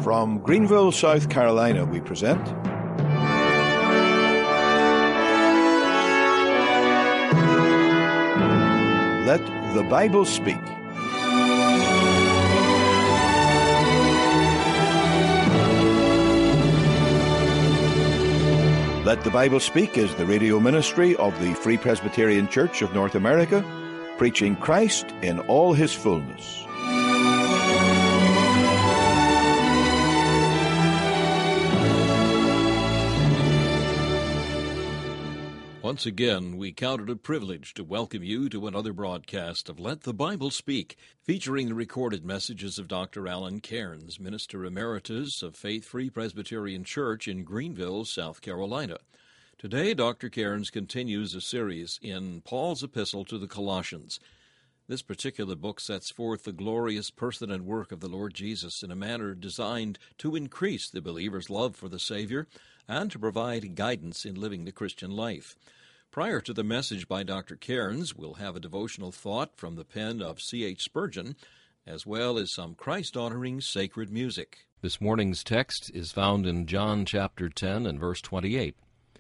From Greenville, South Carolina, we present Let the Bible Speak. Let the Bible Speak is the radio ministry of the Free Presbyterian Church of North America, preaching Christ in all his fullness. Once again, we count it a privilege to welcome you to another broadcast of Let the Bible Speak, featuring the recorded messages of Dr. Alan Cairns, Minister Emeritus of Faith Free Presbyterian Church in Greenville, South Carolina. Today, Dr. Cairns continues a series in Paul's Epistle to the Colossians. This particular book sets forth the glorious person and work of the Lord Jesus in a manner designed to increase the believer's love for the Savior and to provide guidance in living the Christian life. Prior to the message by Dr. Cairns, we'll have a devotional thought from the pen of C.H. Spurgeon, as well as some Christ-honoring sacred music. This morning's text is found in John chapter 10 and verse 28.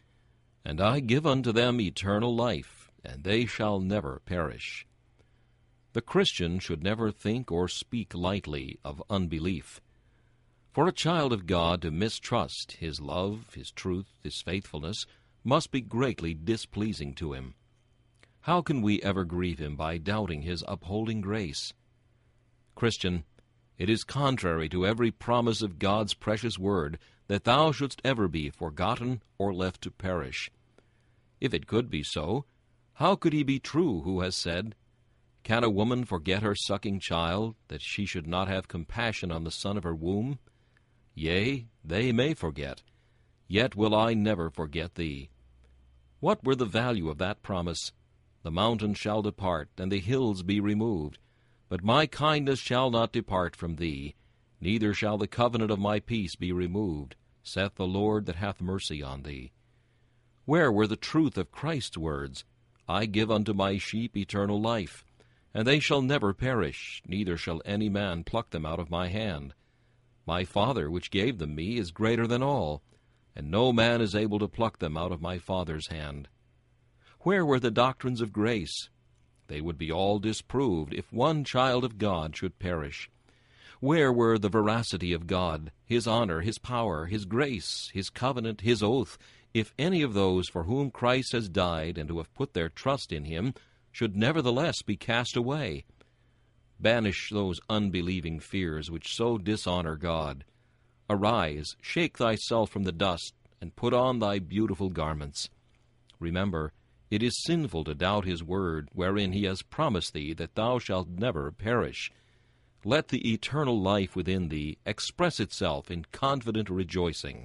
And I give unto them eternal life, and they shall never perish. The Christian should never think or speak lightly of unbelief. For a child of God to mistrust his love, his truth, his faithfulness, must be greatly displeasing to him. How can we ever grieve him by doubting his upholding grace? Christian, it is contrary to every promise of God's precious word that thou shouldst ever be forgotten or left to perish. If it could be so, how could he be true who has said, Can a woman forget her sucking child, that she should not have compassion on the son of her womb? Yea, they may forget, yet will I never forget thee. What were the value of that promise? The mountains shall depart, and the hills be removed, but my kindness shall not depart from thee, neither shall the covenant of my peace be removed, saith the Lord that hath mercy on thee. Where were the truth of Christ's words? I give unto my sheep eternal life, and they shall never perish, neither shall any man pluck them out of my hand. My Father which gave them me is greater than all, and no man is able to pluck them out of my Father's hand. Where were the doctrines of grace? They would be all disproved if one child of God should perish. Where were the veracity of God, his honor, his power, his grace, his covenant, his oath, if any of those for whom Christ has died and who have put their trust in him should nevertheless be cast away? Banish those unbelieving fears which so dishonor God. Arise, shake thyself from the dust, and put on thy beautiful garments. Remember, it is sinful to doubt his word, wherein he has promised thee that thou shalt never perish. Let the eternal life within thee express itself in confident rejoicing.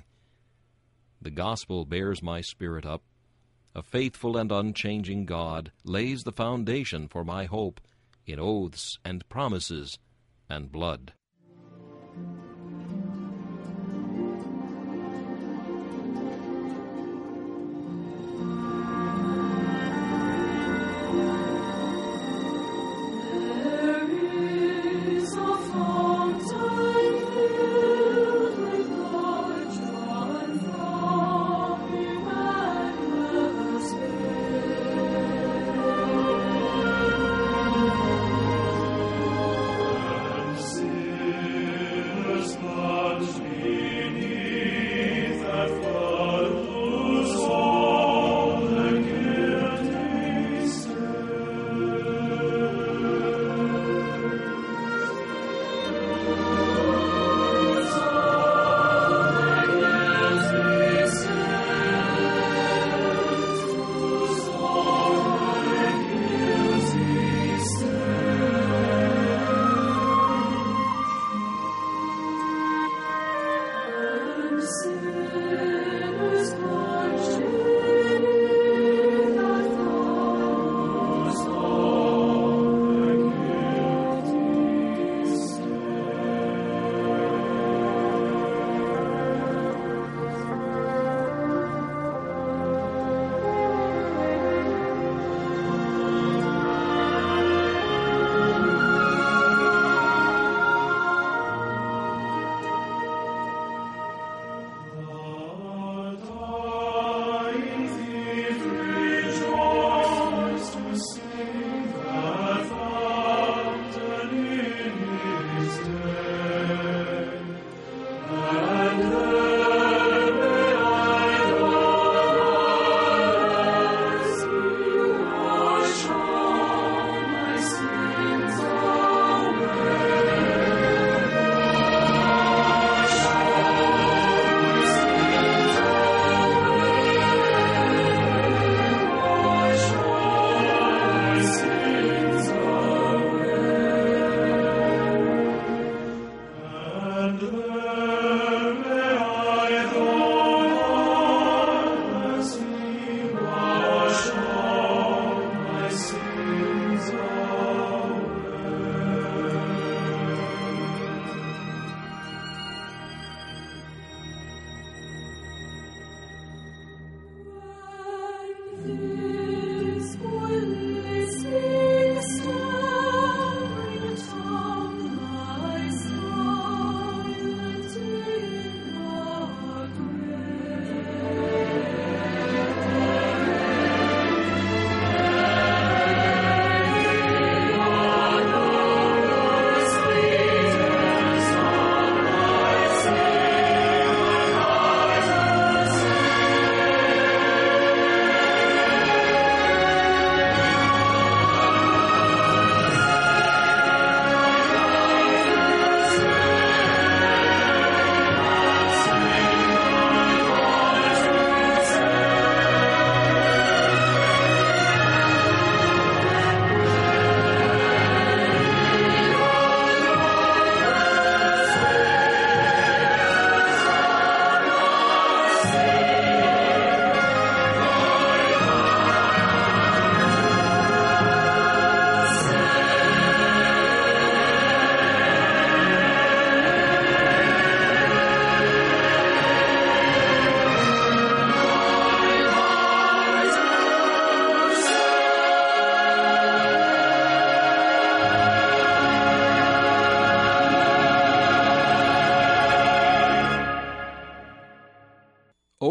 The gospel bears my spirit up. A faithful and unchanging God lays the foundation for my hope in oaths and promises and blood.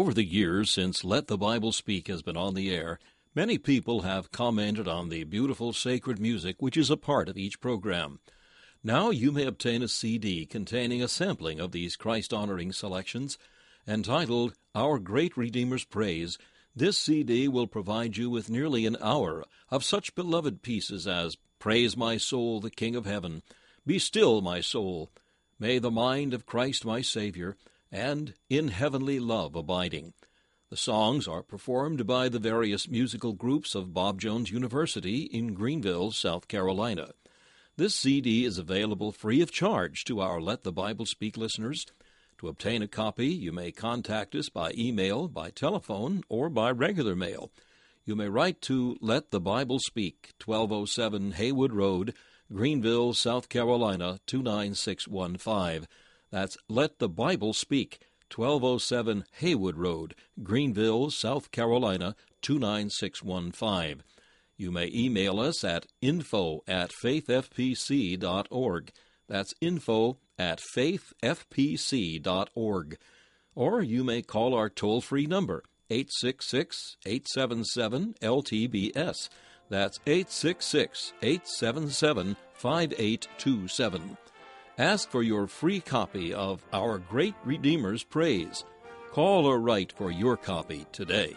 Over the years since Let the Bible Speak has been on the air, many people have commented on the beautiful sacred music which is a part of each program. Now you may obtain a CD containing a sampling of these Christ-honoring selections. Entitled Our Great Redeemer's Praise, this CD will provide you with nearly an hour of such beloved pieces as Praise My Soul, the King of Heaven, Be Still, My Soul, May the Mind of Christ My Savior, and In Heavenly Love Abiding. The songs are performed by the various musical groups of Bob Jones University in Greenville, South Carolina. This CD is available free of charge to our Let the Bible Speak listeners. To obtain a copy, you may contact us by email, by telephone, or by regular mail. You may write to Let the Bible Speak, 1207 Haywood Road, Greenville, South Carolina, 29615. That's Let the Bible Speak, 1207 Haywood Road, Greenville, South Carolina, 29615. You may email us at info@faithfpc.org. That's info@faithfpc.org. Or you may call our toll-free number, 866-877-LTBS. That's 866-877-5827. Ask for your free copy of Our Great Redeemer's Praise. Call or write for your copy today.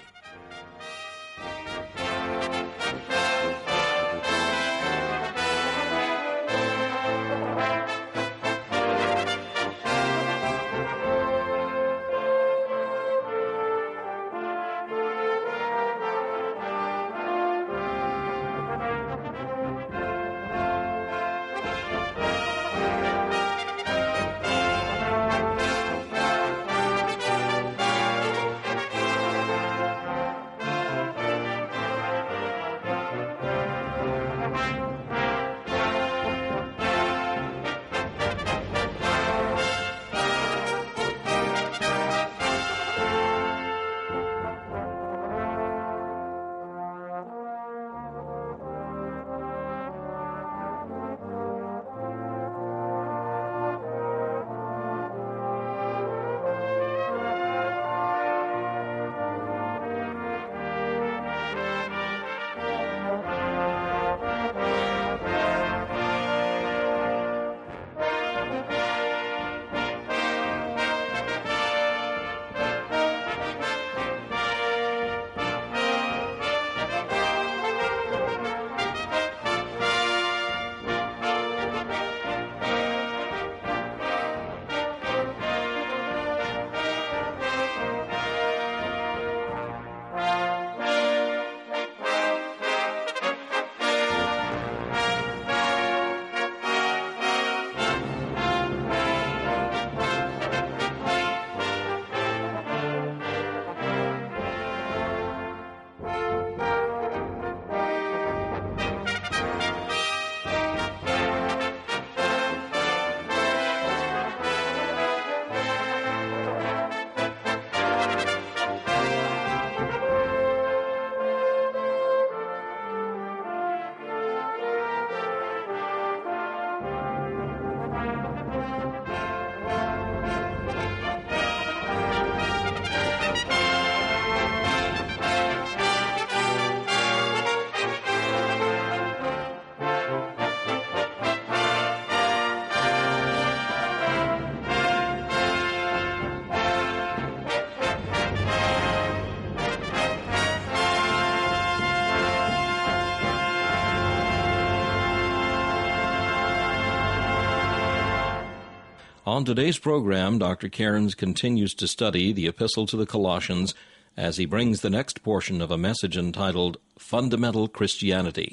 On today's program, Dr. Cairns continues to study the Epistle to the Colossians as he brings the next portion of a message entitled Fundamental Christianity.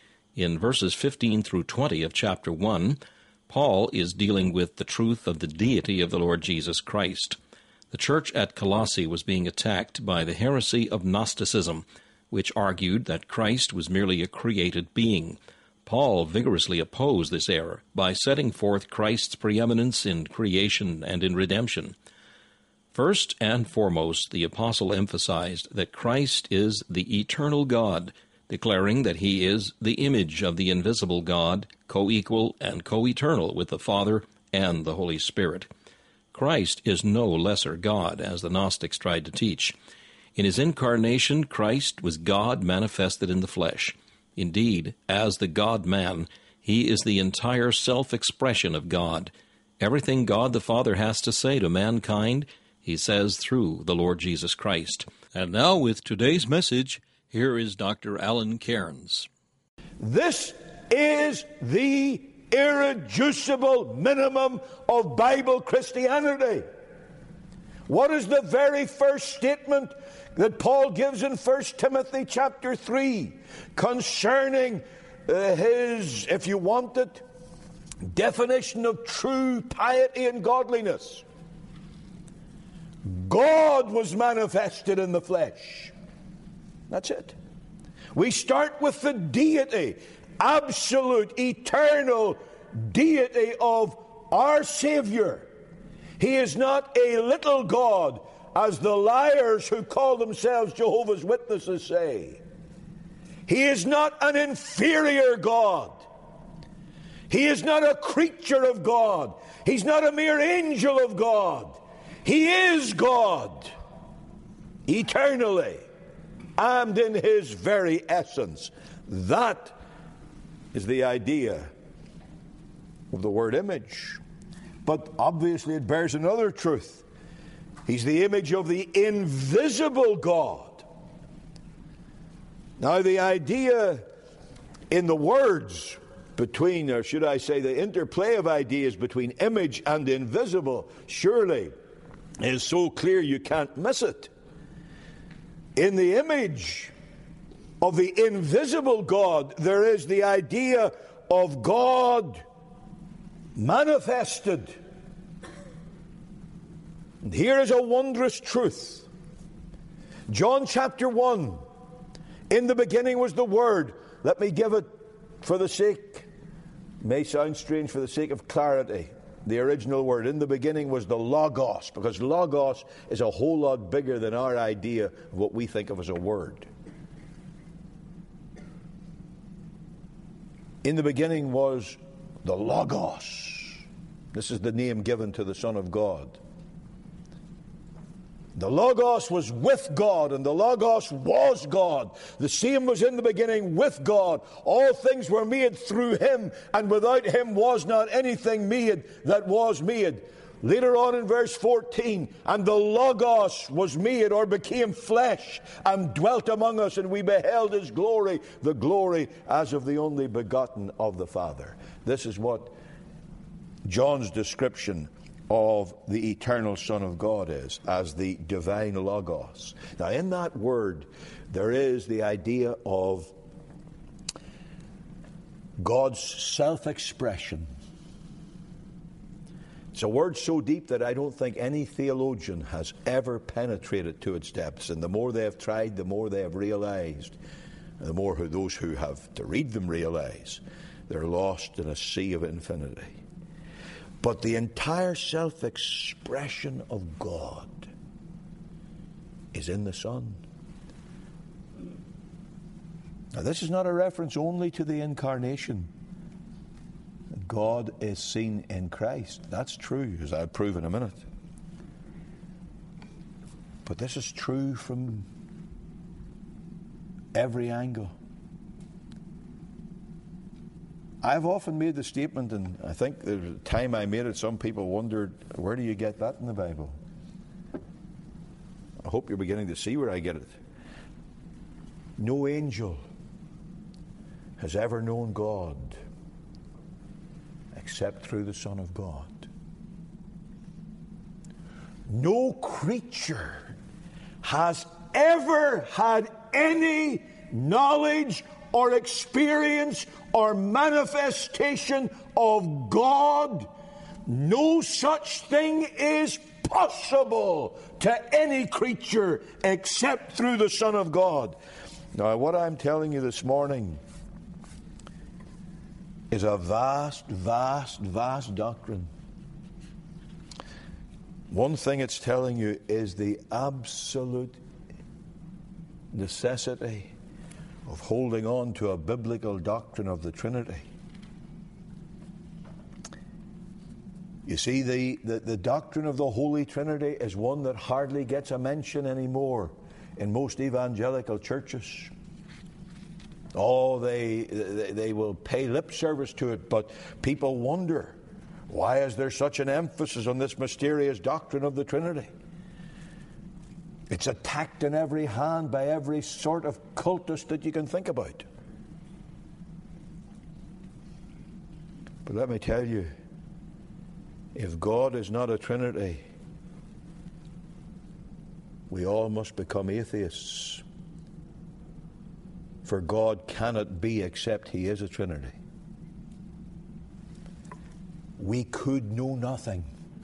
In verses 15 through 20 of chapter 1, Paul is dealing with the truth of the deity of the Lord Jesus Christ. The church at Colossae was being attacked by the heresy of Gnosticism, which argued that Christ was merely a created being. Paul vigorously opposed this error by setting forth Christ's preeminence in creation and in redemption. First and foremost, the apostle emphasized that Christ is the eternal God, declaring that he is the image of the invisible God, co-equal and co-eternal with the Father and the Holy Spirit. Christ is no lesser God, as the Gnostics tried to teach. In his incarnation, Christ was God manifested in the flesh. Indeed, as the God-man, he is the entire self-expression of God. Everything God the Father has to say to mankind, he says through the Lord Jesus Christ. And now, with today's message, here is Dr. Alan Cairns. This is the irreducible minimum of Bible Christianity. What is the very first statement that Paul gives in 1 Timothy chapter 3 concerning his, if you want it, definition of true piety and godliness? God was manifested in the flesh. That's it. We start with the deity, absolute, eternal deity of our Savior. He is not a little God, as the liars who call themselves Jehovah's Witnesses say. He is not an inferior God. He is not a creature of God. He's not a mere angel of God. He is God, eternally, and in his very essence. That is the idea of the word image. But obviously it bears another truth. He's the image of the invisible God. Now the idea in the words between, or should I say the interplay of ideas between image and invisible, surely is so clear you can't miss it. In the image of the invisible God, there is the idea of God manifested. And here is a wondrous truth. John chapter 1. In the beginning was the Word. Let me give it for the sake, may sound strange, for the sake of clarity. The original word, in the beginning, was the Logos, because Logos is a whole lot bigger than our idea of what we think of as a word. In the beginning was the Logos. This is the name given to the Son of God. The Logos was with God, and the Logos was God. The same was in the beginning with God. All things were made through him, and without him was not anything made that was made. Later on in verse 14, and the Logos was made, or became flesh, and dwelt among us, and we beheld his glory, the glory as of the only begotten of the Father. This is what John's description of the eternal Son of God is, as the divine Logos. Now in that word there is the idea of God's self-expression. It's a word so deep that I don't think any theologian has ever penetrated to its depths, and the more they have tried, the more they have realized, and the more those who have to read them realize, they're lost in a sea of infinity. But the entire self-expression of God is in the Son. Now, this is not a reference only to the incarnation. God is seen in Christ. That's true, as I'll prove in a minute. But this is true from every angle. I've often made the statement, and I think the time I made it, some people wondered, where do you get that in the Bible? I hope you're beginning to see where I get it. No angel has ever known God except through the Son of God. No creature has ever had any knowledge or experience or manifestation of God. No such thing is possible to any creature except through the Son of God. Now, what I'm telling you this morning is a vast, vast, vast doctrine. One thing it's telling you is the absolute necessity of holding on to a biblical doctrine of the Trinity. You see, the doctrine of the Holy Trinity is one that hardly gets a mention anymore in most evangelical churches. Oh, they will pay lip service to it, but people wonder, why is there such an emphasis on this mysterious doctrine of the Trinity? It's attacked in every hand by every sort of cultist that you can think about. But let me tell you, if God is not a Trinity, we all must become atheists. For God cannot be except He is a Trinity. We could know nothing.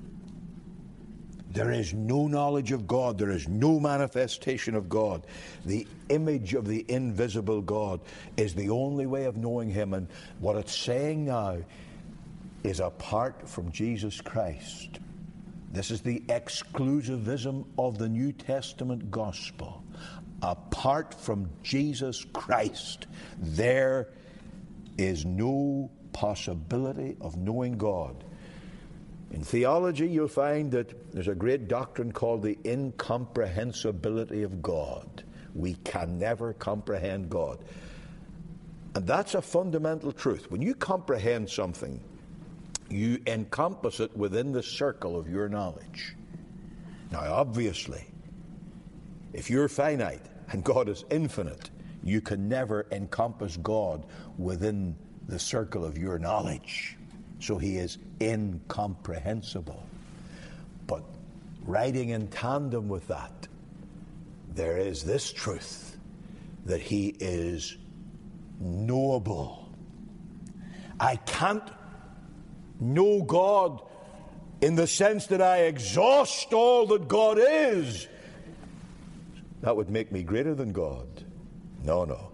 There is no knowledge of God. There is no manifestation of God. The image of the invisible God is the only way of knowing Him. And what it's saying now is, apart from Jesus Christ, this is the exclusivism of the New Testament gospel. Apart from Jesus Christ, there is no possibility of knowing God. In theology, you'll find that there's a great doctrine called the incomprehensibility of God. We can never comprehend God. And that's a fundamental truth. When you comprehend something, you encompass it within the circle of your knowledge. Now, obviously, if you're finite and God is infinite, you can never encompass God within the circle of your knowledge. So He is incomprehensible. But riding in tandem with that, there is this truth, that He is knowable. I can't know God in the sense that I exhaust all that God is. That would make me greater than God. No.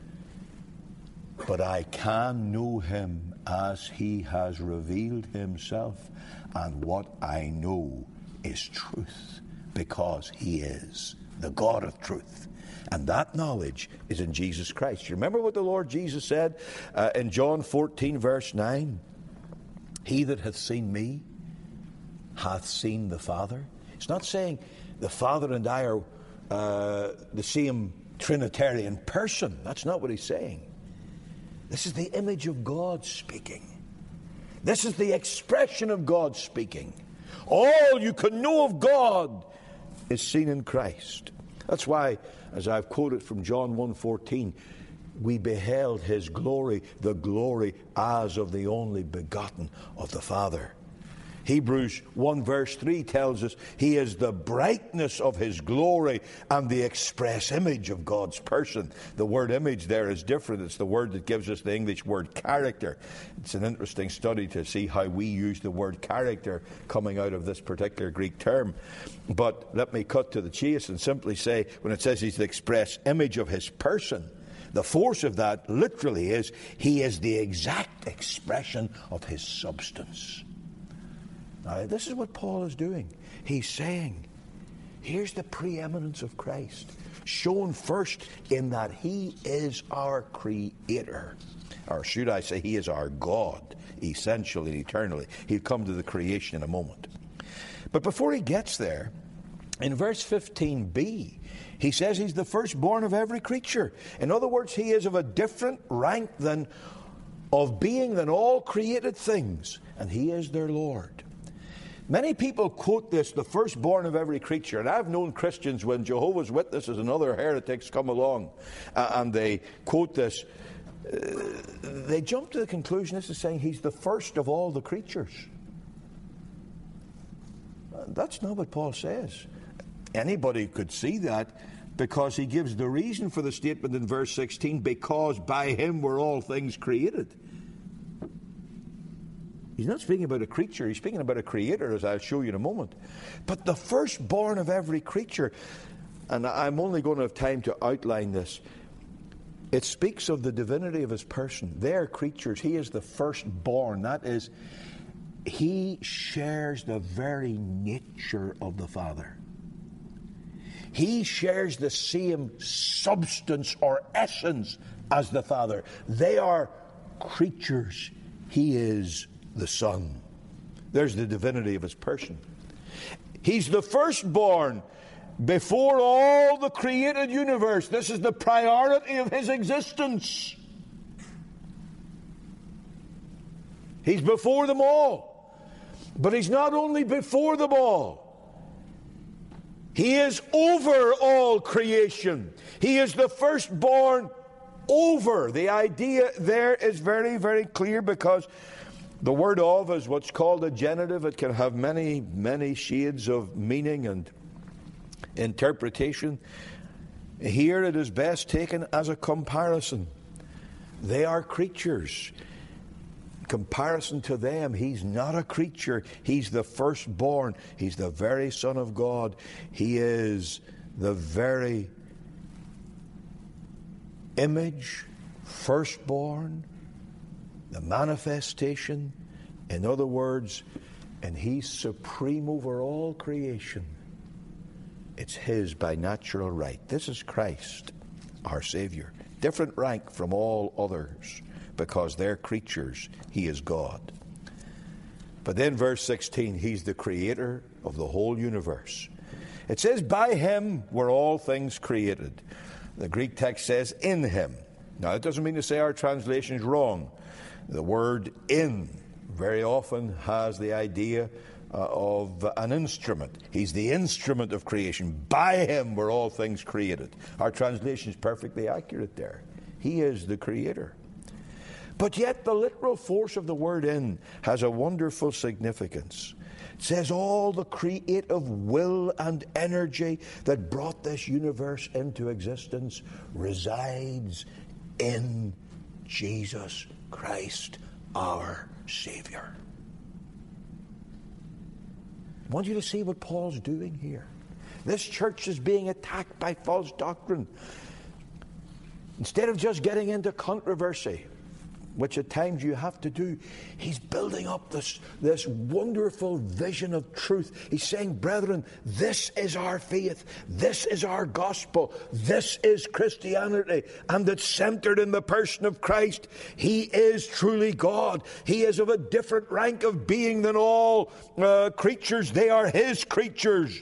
But I can know Him as He has revealed Himself, and what I know is truth, because He is the God of truth. And that knowledge is in Jesus Christ. You remember what the Lord Jesus said in John 14, verse 9? He that hath seen me hath seen the Father. It's not saying the Father and I are the same Trinitarian person. That's not what He's saying. This is the image of God speaking. This is the expression of God speaking. All you can know of God is seen in Christ. That's why, as I've quoted from John 1:14, we beheld His glory, the glory as of the only begotten of the Father. Hebrews 1 verse 3 tells us He is the brightness of His glory and the express image of God's person. The word image there is different. It's the word that gives us the English word character. It's an interesting study to see how we use the word character coming out of this particular Greek term. But let me cut to the chase and simply say, when it says He's the express image of His person, the force of that literally is He is the exact expression of His substance. Now, this is what Paul is doing. He's saying, here's the preeminence of Christ, shown first in that He is our Creator. Or should I say, He is our God, essentially and eternally. He'll come to the creation in a moment. But before he gets there, in verse 15b, he says He's the firstborn of every creature. In other words, He is of a different rank of being than all created things, and He is their Lord. Many people quote this, the firstborn of every creature. And I've known Christians, when Jehovah's Witnesses and other heretics come along and they quote this, they jump to the conclusion this is saying He's the first of all the creatures. That's not what Paul says. Anybody could see that, because he gives the reason for the statement in verse 16, because by Him were all things created. He's not speaking about a creature, He's speaking about a Creator, as I'll show you in a moment. But the firstborn of every creature, and I'm only going to have time to outline this, it speaks of the divinity of His person. They're creatures. He is the firstborn. That is, He shares the very nature of the Father. He shares the same substance or essence as the Father. They are creatures. He is the Son. There's the divinity of his person. He's the firstborn before all the created universe. This is the priority of his existence. He's before them all. But he's not only before them all. He is over all creation. He is the firstborn over. The idea there is very, very clear, because the word of is what's called a genitive. It can have many, many shades of meaning and interpretation. Here it is best taken as a comparison. They are creatures. In comparison to them, he's not a creature. He's the firstborn. He's the very Son of God. He is the very image, firstborn, the manifestation. In other words, and he's supreme over all creation. It's his by natural right. This is Christ, our Savior. Different rank from all others, because they're creatures. He is God. But then verse 16, he's the creator of the whole universe. It says, by him were all things created. The Greek text says, in him. Now, it doesn't mean to say our translation is wrong. The word in very often has the idea of an instrument. He's the instrument of creation. By him were all things created. Our translation is perfectly accurate there. He is the creator. But yet the literal force of the word in has a wonderful significance. It says all the creative will and energy that brought this universe into existence resides in Jesus Christ, our Savior. I want you to see what Paul's doing here. This church is being attacked by false doctrine. Instead of just getting into controversy, which at times you have to do, he's building up this wonderful vision of truth. He's saying, brethren, this is our faith. This is our gospel. This is Christianity. And it's centered in the person of Christ. He is truly God. He is of a different rank of being than all creatures. They are his creatures.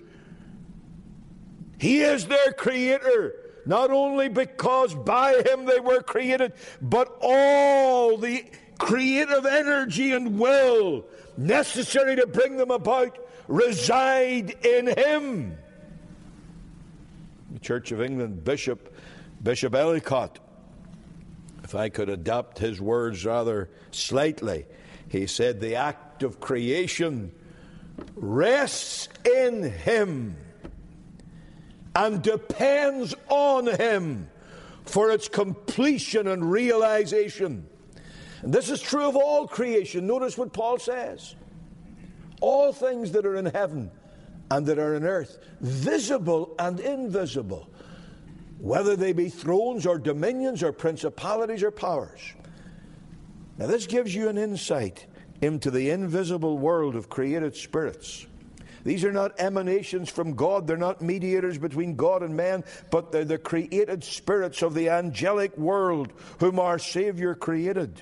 He is their creator. Not only because by him they were created, but all the creative energy and will necessary to bring them about reside in him. The Church of England Bishop Ellicott, if I could adapt his words rather slightly, he said the act of creation rests in him and depends on him for its completion and realization. And this is true of all creation. Notice what Paul says. All things that are in heaven and that are in earth, visible and invisible, whether they be thrones or dominions or principalities or powers. Now this gives you an insight into the invisible world of created spirits. These are not emanations from God. They're not mediators between God and man, but they're the created spirits of the angelic world whom our Savior created.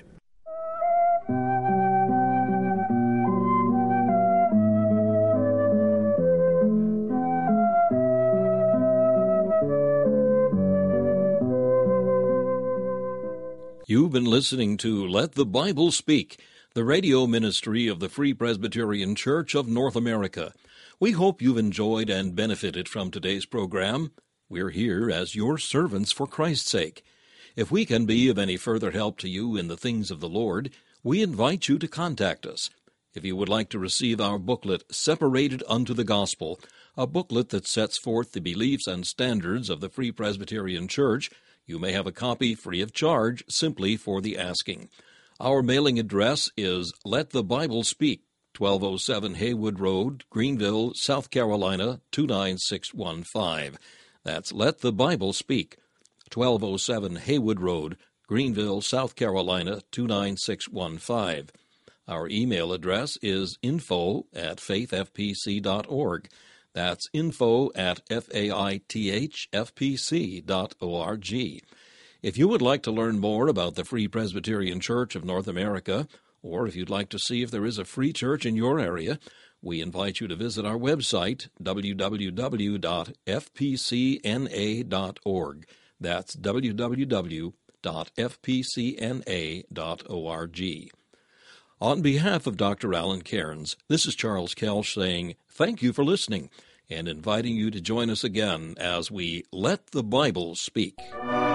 You've been listening to Let the Bible Speak, the radio ministry of the Free Presbyterian Church of North America. We hope you've enjoyed and benefited from today's program. We're here as your servants for Christ's sake. If we can be of any further help to you in the things of the Lord, we invite you to contact us. If you would like to receive our booklet, Separated Unto the Gospel, a booklet that sets forth the beliefs and standards of the Free Presbyterian Church, you may have a copy free of charge simply for the asking. Our mailing address is Let the Bible Speak, 1207 Haywood Road, Greenville, South Carolina, 29615. That's Let the Bible Speak, 1207 Haywood Road, Greenville, South Carolina, 29615. Our email address is info@faithfpc.org. That's info@faithfpc.org. If you would like to learn more about the Free Presbyterian Church of North America, Or if you'd like to see if there is a free church in your area, we invite you to visit our website, www.fpcna.org. That's www.fpcna.org. On behalf of Dr. Alan Cairns, this is Charles Kelsch saying thank you for listening and inviting you to join us again as we Let the Bible Speak.